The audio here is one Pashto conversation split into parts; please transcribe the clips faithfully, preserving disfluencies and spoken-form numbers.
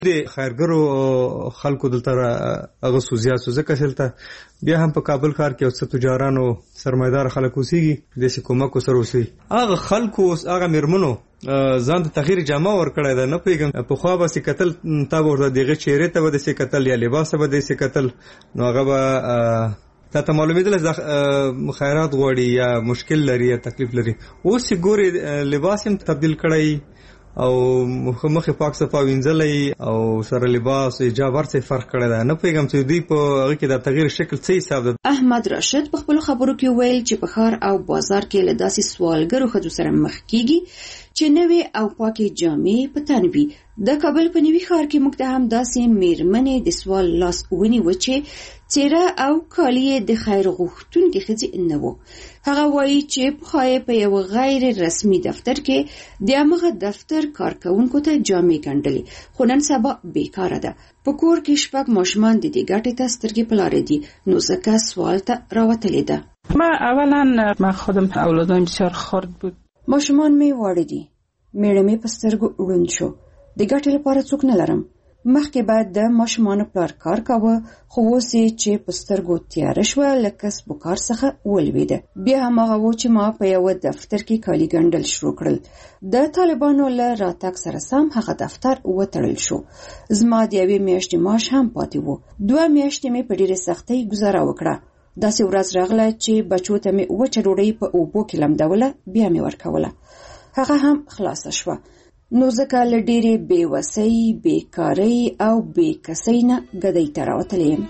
د خیرګرو خلکو دلته هغه سوزیات ځکه چلته بیا هم په کابل ښار کې اوس تجارانو سرمایدار خلک اوسېږي د کومک سره اوسي هغه خلکو هغه میرمنو ځان ته تغییر جامه ورکړی ده. نه پوهېږم په خوا به سې کتل تا به ورته دغه چهرې ته به داسې کتل یا لباس به داسې کتل نو هغه به تا ته معلومېدل خیرات غواړي یا مشکل لري یا تکلیف لري. اوس یې ګورې لباس هم تبدیل کړی او مخې پاک صفا وینځلی او سره لباس حجاب هر څه فرق کړی ده. نه پوهېږم چې دوی په هغه کې د تغییر شکل څه حساب ده. احمد راشد په خپلو خبرو کې ویل چې په ښار او بازار کې له داسې سوالګرو ښځو سره مخ کېږي چې نوې او پاکې جامې په تن وي. د کابل په نوي ښار کې موږ ته هم داسې میرمنې د سوال لاس ونیوه چې څېره او کالي یې د خیر غوښتونکې ښځې نه و. هغه وایي چې پخوا یې په یو غیر رسمي دفتر کې د همغه دفتر کارکوونکو ته جامې ګنډلې، خو نن سبا بیکاره ده. په کور کې شپږ ماشومان د دې ګټې ته سترګې په لارې دي، نو ځکه سوال ته راوتلې ده. ما اولا ما خودم اولادم بسیار خرد بود. ماشومان می واړه دي، میړه می په سترګو ړوند شو. د ګټې لپاره څوک نه لرم. مخکې باید د ماشومانو پلار کار کاوه، خو اوس یې چې په سترګو تیاره شوه له کسب و کار څخه ولوېده. بیا هماغه و چې ما په یوه دفتر کې کالي ګنډل شروع کړل. د طالبانو له راتګ سره سم هغه دفتر وتړل شو. زما د یوې میاشتې معاش هم پاتې و. دوه میاشتې مې په ډېرې سختۍ ګزاره وکړه. داسې ورځ راغله چې بچو ته مې وچه ډوډۍ په اوبو کې لمدوله، بیا مې ورکوله. هغه هم خلاصه شوه. نو ځکه له ډېرې بېوسۍ، بېکارۍ او بېکسۍ نه ګدۍ ته راوتلی یم.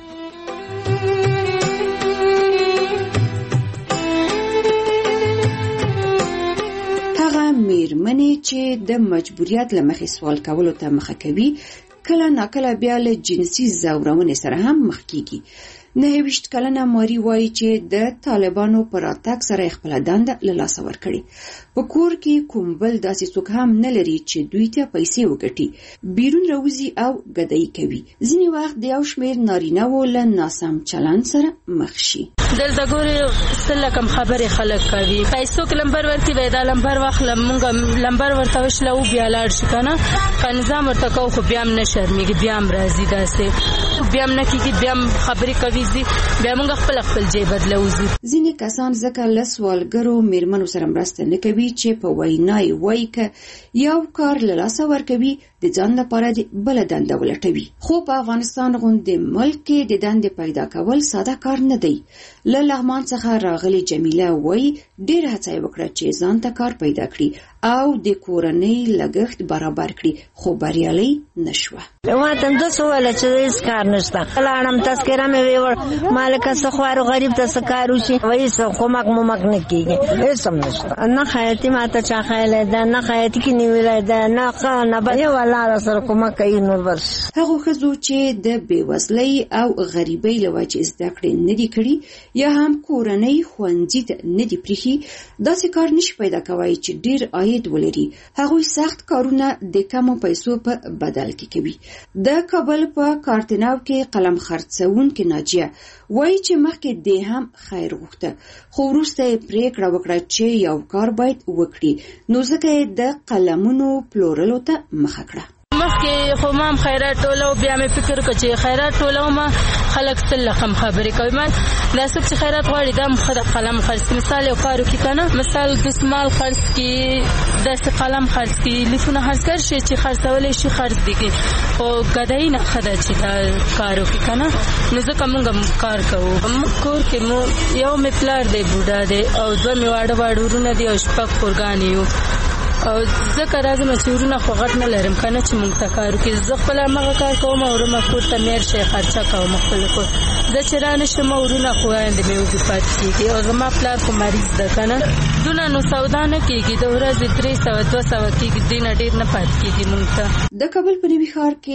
هغه میرمنې چې د مجبوریت له مخې سوال کولو ته مخه کوي، کله ناکله بیا له جنسي ځورونې سره هم مخ کیږي. نهه ویشت کلنه ماري وایي چې د طالبانو په راتګ سره خپله دنده له لاسه ورکړې. په کور کې کوم بل داسې څوک هم نه لري چې دوی ته پیسې وګټي، بیرون راوځي او ګدۍ کوي. ځینې وخت د یو شمېر نارینه‌وو له ناسم چلند سره مخ شي. دلته ګورې څه کم خبرې خلک کوي، پیسو کې لمبر ورکړي وای دا لمبر واخله، مونږ لمبر ورته وشله او بیا لاړ شي که نه، که نظام ورته کوو خو بیا هم نه شرمېږي، بیا هم راځي داسې، بیا هم نه کېږي، بیا هم خبرې کوي ځي، بیا مونږ خپل خپل ځای بدلوځي. ځینې کسان ځکه له سوالګرو میرمنو سره مرسته نه کوي چې په وینا یې وایي که یو کار له لاسه ورکوي د ځان لپاره د بله دنده ولټوي. خو په افغانستان غوندې ملک کې د دندې پیدا کول ساده کار نه دی. له لغمان څخه راغلي جمیله وایي ډېره هڅه یې وکړه چې ځان ته کار پیدا کړي او د کورنۍ لګښت برابر کړي، خو بریالۍ نه شوه. ما ته همداسې وویله چې هېڅ کار نشته. لاړم تذکره مې ویوړ، مالکه څه خوارو غریب ته څه کار وشي، هېڅ کومک مومک نه کېږي، هېڅ هم نشته. نه خیاطي ما ته چا ښیلی ده، نه خیاطي کې نیولی ده، نه ښه نه بد، یو الله راسره کومک کوي نور بس. هغو ښځو چې د بېوزلۍ او غریبۍ له وجې زده کړې نه دي کړي یا هم کورنۍ ښوونځي ته نه دي پرېښي، داسې کار نشي پیدا کوی چې ډېر عاید ولري. هغوی سخت کارونه د کمو پیسو په بدل کې کوي. د کابل په کارتناو کې قلم خرڅوونکې ناجیه وایي چې مخکې دې هم خیر غوښته، خو وروسته یې پرېکړه وکړه چې یو کار باید وکړي، نو ځکه یې د قلمونو پلورلو ته مخه کړه. مخکې خو ما هم خیرات ټولو، بیا مې فکر وکړ چې خیرات ټولوم، خلک تل رقم خبرې کوي. ما دا څوک چې خیرات غواړي دا هم ښه د قلم خرڅ کړي. مثال یو کار وکړي که نه، مثال دستمال خرڅ کړي، داسې قلم خرڅ کړي، لیکونه خرڅ کړي شي چې خرڅولی شي خرڅ دي کړي، خو ګدایي نه ښه ده چې دا کار وکړي که نه. نو ځکه مونږ هم کار کوو. موږ کور کې مو یو مې پلار دی بوډا دی او دوه مې واړه واړه ورونه دي او شپږ خورګانې یو، او ځکه راځم چې ورونه خو غټ نه لرم که نه چې مونږ ته کار وکړي. زه خپل همغه کار کوم او ورمه کور ته میر شی خرچه کوم خپل کور. زه چې را نه شم ورونه خو وایندې مې وږي پاتې کېږي او زما پلار خو مریض ده که نه، دونه نو سودا نه کېږي، د ورځې درې سوه دوه سوه کېږي، دې نه ډېر نه پاتې کېږي مونږ ته. د کابل په نوي ښار کې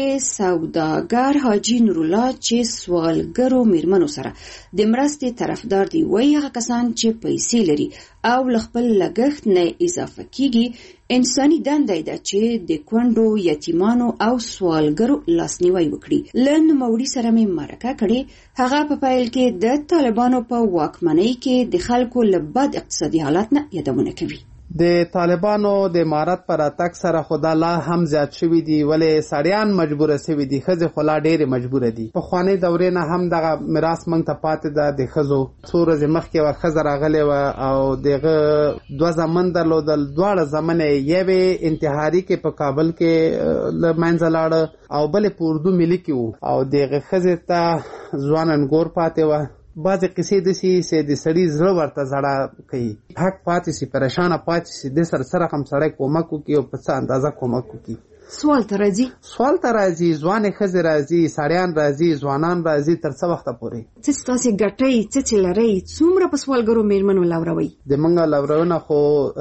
سوداګر حاجي نورالله چې سوالګرو میرمنو سره د مرستې طرفدار دی وایي هغه کسان چې پیسې لري او له خپل لګښت نه اضافه کېږي انساني دنده ده چې د کونډو، یتیمانو او سوالګرو لاسنیوی وکړي. له نوموړي سره مې مرکه کړې. هغه په پیل کې د طالبانو په واکمنۍ کې د خلکو له بد اقتصادي حالت نه یادونه کوي. د طالبانو د امارت پر اتک سره خدا لا هم زیات شوي دي، ولې سړیان مجبوره شوي دي، ښځې خو لا ډېرې مجبوره دي. پخوانۍ دورې نه هم دغه میراث موږ ته پاتې ده. د ښځو څو ورځې مخکې یوه ښځه راغلې وه او د هغه دوه زامن درلودل، دواړه زامن یې یوې انتحاري کې په کابل کې له منځه لاړه او بلې په اردو ملي کې وو او د هغې ښځې ته ځوان انګور پاتې وه. بعضې قصې داسې چې د سړي زړه ورته زړه کوي، حق پاتې شي، پریشانه پاتې شي، دې سره سره هم سړی کومک وکړي او په څه اندازه کومک وکړي. سوال ته راځي سوال ته راځي ځوانې ښځې راځي، سړیان راځي، ځوانان راځي. تر څه وخته پورې څه چې تاسې ګټئ، څه چې لرئ، څومره په سوالګرو مېرمنو لوروئ؟ د موږ لورونه خو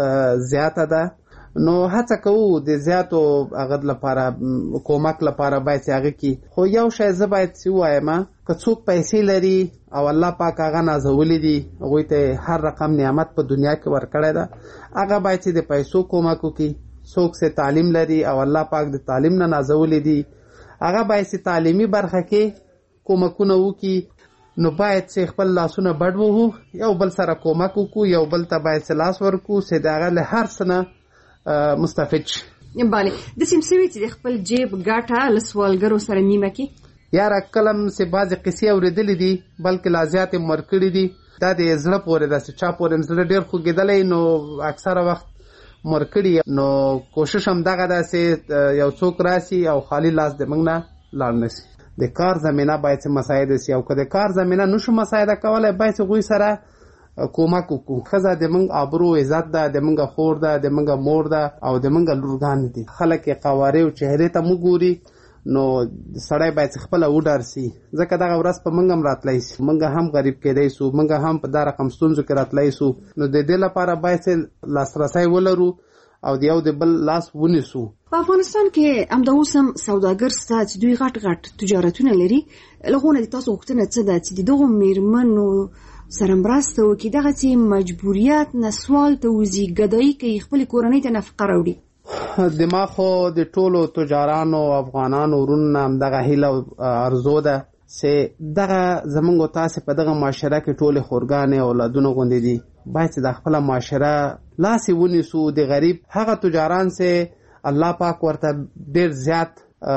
زیاته ده، نو هڅه کوو د زیاتو هغه لپاره کومک لپاره باید هغه کې. خو یو شی زه باید ووایم، که څوک پیسې لري او الله پاک هغه نازولی دي، هغوی ته هر رقم نعمت په دنیا کې ورکړی ده، هغه باید چې د پیسو کومک وکړي. څوک چې تعلیم لري او الله پاک د تعلیم نه نازولی دي، هغه باید چې تعلیمي برخه کې کومکونه وکړي. نو باید چې خپل لاسونه بډ وهو، یو بل سره کومک وکړو، یو بل ته باید چې لاس ورکړو چې د هغه له هر څه نه مستفید شي. بله، داسې هم شوي چې د خپل جیب ګټه له سوالګرو سره نیمه کړي؟ یاره کلم چې بعضې قصې اورېدلې دي، بلکې لا زیاتې مو ورکړي دي. دا د زړه پورې ده چې چا پورې زړه ډېر خوږېدلی، نو اکثره وخت مو ورکړي. نو کوشش هم دغه ده چې یو څوک راشي او خالي لاس د موږ نه لاړ نه شي. د کار زمینه باید چې مساعده شي، او که د کار زمینه نشو مساعده کولی، باید چې هغوی سره کومک وکړو. ښځه د موږ آبرو عزت ده، د موږ خور ده، د موږ مور ده او د موږ لورګانې دي. خلک یې قوارې او چهرې ته موږ ګوري، نو سړی باید چې خپله وډار سي، ځکه دغه ورځ په موږ هم راتلی سي، موږ هم غریب کېدی سو، موږ هم په دا رقم ستونزو کې راتلی سو. نو د دې لپاره باید چې لاسرسی ولرو او د یو د بل لاس ونیسو. په افغانستان کې همدا اوس هم سوداګر شته چې دوی غټ غټ تجارتونه لري. له هغو نه د تاسو غوښتنه څه ده چې د دغو مېرمنو سره مرسته وکړي، دغسې مجبوریت نه سوال ته وځي، ګدایي کوي، خپلې کورنۍ ته نفقه راوړي؟ دما خو د ټولو تجارانو او افغانانو ورونو نه همدغه هیله او ارزو ده چې دغه زموږ او تاسې په دغه معاشره کې ټولې خورګانې اولادونه غوندې دي، باید چې د خپله معاشره لاسې ونیسو. د غریب هغه تجاران چې الله پاک ورته ډېر زیات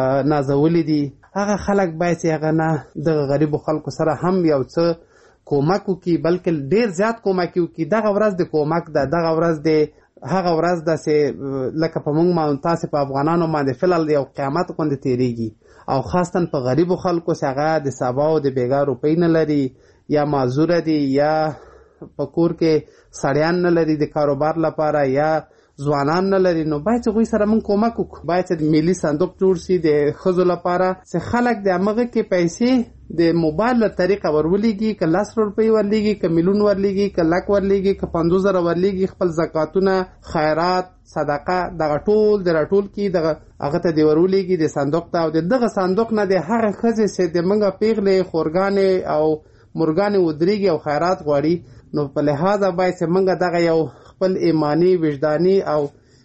نازولی دي، هغه خلک باید چې هغه نه دغه غریبو خلکو سره هم یو څه کومک وکړي، بلکې ډېر زیات کومک وکړي. دغه ورځ د کومک ده، دغه ورځ د هغه ورځ ده چې لکه په موږ باندې تاسې په افغانانو باندې فلل یو قیامت غوندې تېرېږي، او خاصتا په غریبو خلکو چې هغه د سبا او د بېګا روپۍ نه لري، یا معذوره دي، یا په کور کې سړیان نه لري د کاروبار لپاره، یا ځوانان نه لري. نو باید چې هغوی سره موږ کومک وکړو. باید چې ملي صندوق جوړ شي د ښځو لپاره چې خلک د همغه کې پیسې د موبایل له طریقه ورولېږي، که لس روپۍ ورلېږي، که میلیون ورلېږي، که لک ورلېږي، که پنځوس زره ورلېږي، خپل زکاتونه، خیرات، صدقه، دغه ټول د راټول کړي، دغه هغه ته دې ورولېږي د صندوق ته، او د دغه صندوق نه د هغه ښځې چې د موږ پیغلې، خورګانې او مرګانې ودرېږي او خیرات غواړي. نو په لحاظه باید چې موږ دغه یو خپل ایمانی، وجداني او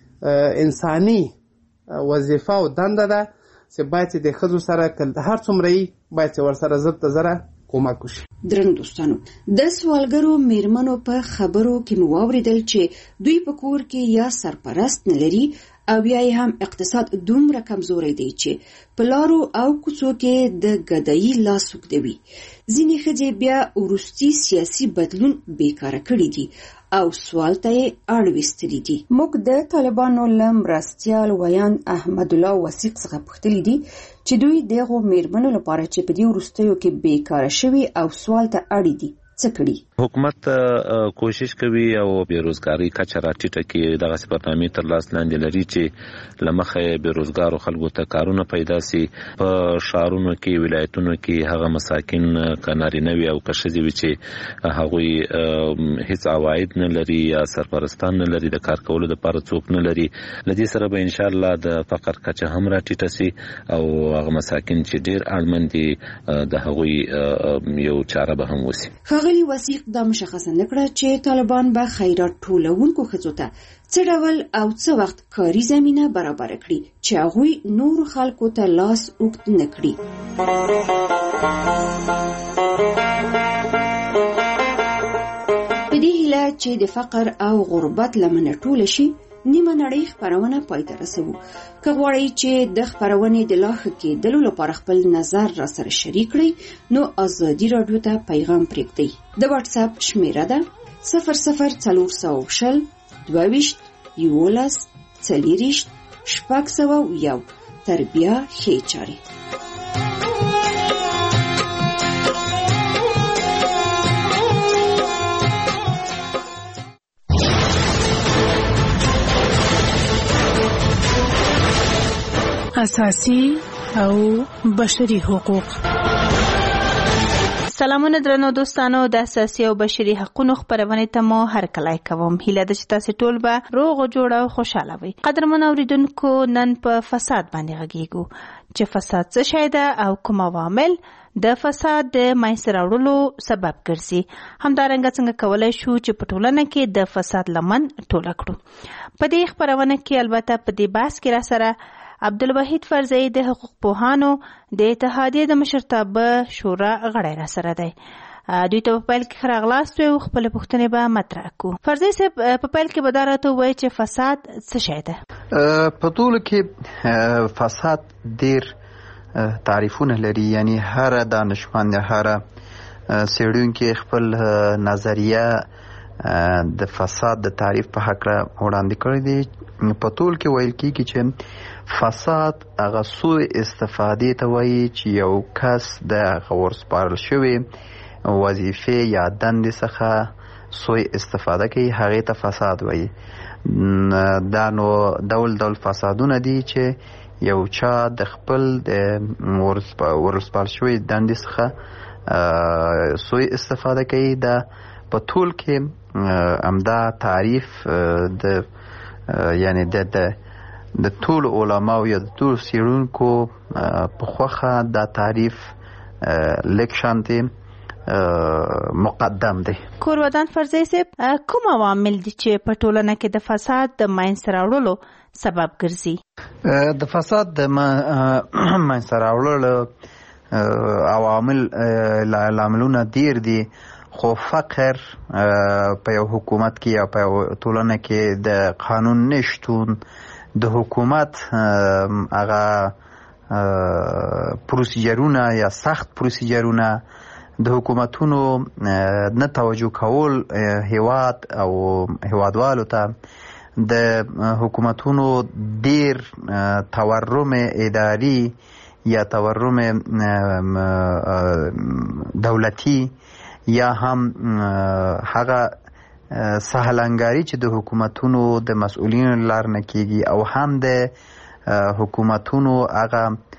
انساني وظیفه او دنده ده چې باید چې د ښځو سره هر څومره یي باید چې ورسره زر ته زره کومک وشي. درنو دوستانو، د سوالګرو مېرمنو په خبرو کې مو واورېدل چې دوی په کور کې یا سرپرست نه لري او بیا یې هم اقتصاد دومره کمزوری دی چې په لارو او کوڅو کې د ګدایي لاس اوږدوي. ځینې ښځې بیا وروستي سیاسي بدلون بیکاره کړي دي او سوال ته یې اړ ویستلي دي. موږ د طالبانو له مرستیال ویاند احمدالله وثیق څخه پوښتلي دي چې دوی دغو مېرمنو لپاره چې په دې وروستیو کې بیکاره شوي او سوال ته اړې دي څه کړي. حکومت کوشش کوي او بیروزګاری کچه راټیټه کړي، دغسې برنامې تر لاس لاندې لري چې له مخې بیروزګارو خلکو ته کارونه پیدا سي. په ښارونو کې، ولایتونو کې هغه مساکین که نارینه وي او که ښځې وي چې هغوی هیڅ عواید نه لري یا سرپرستان نه لري، د کار کولو دپاره څوک نه لري، له دې سره به انشاءالله د فقر کچه هم راټیټه سي او هغه مساکین چې ډېر اړمن دي د هغوی یو چاره به هم وسي. ښاغلي وثیق دا مشخصه نه کړه چې طالبان به خیرات ټولونکو ښځو ته څه ډول او څه وخت کاري زمینه برابره کړي چې هغوی نورو خلکو ته لاس اوږد نه کړي. په دې هیله چې د فقر او غربت لمنه ټوله شي، نیمه نړۍ خپرونه پای ته رسوو. که غواړئ چې د خپرونې د لا ښه کېدلو لپاره خپل نظر را سره شریک کړئ، نو ازادي راډیو ته پیغام پرېږدئ. د واتس اپ شمیره ده صفر صفر څلور سوه شل دوه ویشت یولس څلېرویشت شپږ سوه یو. تر بیا ښې چارې. اساسي او بشري حقوق. سلامونه درنو دوستانو، د اساسي او بشري حقوقو خبرونه ته مو هر کله کوم. هیله ده چې تاسو ټول به روغ جوړ او خوشاله وي. قدرمن اوریدونکو، نن په فساد باندې غږیږو چې فساد څه شی ده او کوم عوامل د فساد د منځته راوړلو سبب ګرځي. همدارنګه څنګه کولای شو چې په ټولنه کې د فساد لمن ټوله کړو. په دې خبرونه کې البته په دې بحث کې را سره عبدالوحید فرزی د حقوق پوهانو د اتحادیې د مشرتابه شورا غړی را سره دی. دوی ته په پیل کې ښه راغلاست او خپلې پوښتنې به مطرح کړو. فرزی صاحب، په پیل کې به دا راته ووایي چې فساد څه شی ده؟ په ټولو کې فساد ډېر تعریفونه لري، یعنی هر دانشمند، هر څېړونکی خپل نظریه د فساد د تعریف په هکله وړاندې کړی دی. په ټول کې ویل کېږي چې فساد هغه سوء استفادې ته وایي چې یو کس د هغه ورسپارل شوې وظیفې یا دندې څخه سوء استفاده کوي، هغې ته فساد وایي. دا نو ډول ډول فسادونه دي چې یو چا د خپل د ورسپارل شوې دندې څخه سوء استفاده کوي. دا په ټول کې همدا تعریف د یعنی د د د ټول علماو یا د ټول څېړونکو په خوښه دا تعریف لږ شانتې مقدم دی. کورودان فرزی صاحب، کوم عوامل دي چې په ټولنه کې د فساد د منځته راوړلو سبب ګرځي؟ د فساد د منځته راوړلو عوامل لاملونه ډېر دي، خو فقر په یو حکومت کې یا په یو ټولنه کې د قانون نشتون، د حکومت هغه پروسیجرونه یا سخت پروسیجرونه، د حکومتونو نه توجه کول هیواد او هیوادوالو ته، د حکومتونو ډیر تورم اداري یا تورم دولتي یا هم هغه سهلنګاری چې د حکومتونو د مسؤلینو لار نه کیږي، او هم د حکومتونو هغه